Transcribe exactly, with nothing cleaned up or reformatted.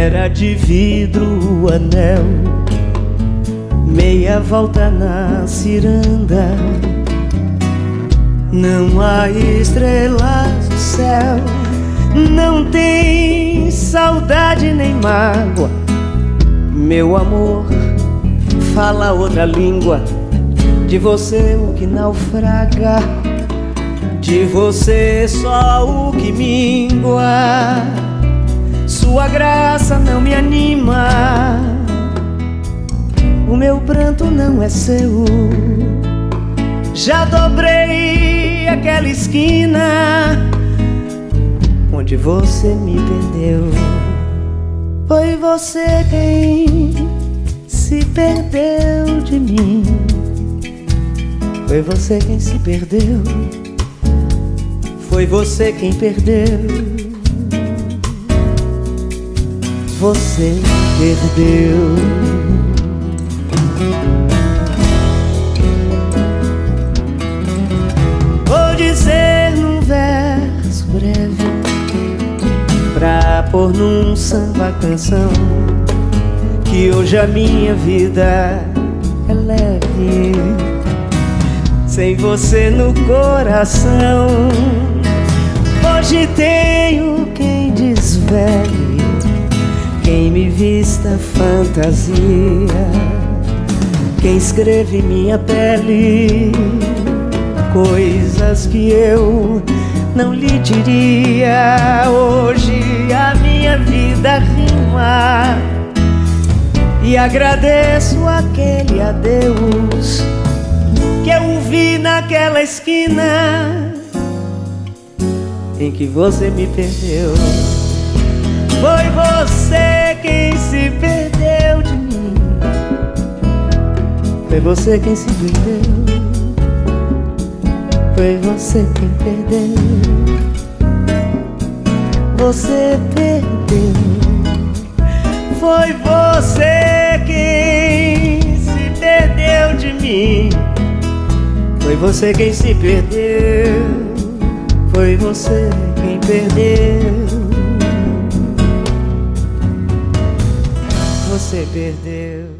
Era de vidro o anel, meia volta na ciranda. Não há estrelas no céu, não tem saudade nem mágoa. Meu amor fala outra língua, de você o que naufraga, de você só o que mingua. Sua graça não me anima, o meu pranto não é seu. Já dobrei aquela esquina onde você me perdeu. Foi você quem se perdeu de mim, foi você quem se perdeu, foi você quem perdeu. Você perdeu. Vou dizer num verso breve, pra pôr num samba canção, que hoje a minha vida é leve, sem você no coração. Hoje tenho quem desvele, quem me vista fantasia, quem escreve minha pele coisas que eu não lhe diria. Hoje a minha vida rima e agradeço aquele adeus que eu vi naquela esquina em que você me perdeu. Foi você quem se perdeu de mim, foi você quem se perdeu, foi você quem perdeu. Você perdeu. Foi você quem se perdeu de mim, foi você quem se perdeu, foi você quem perdeu. Você perdeu.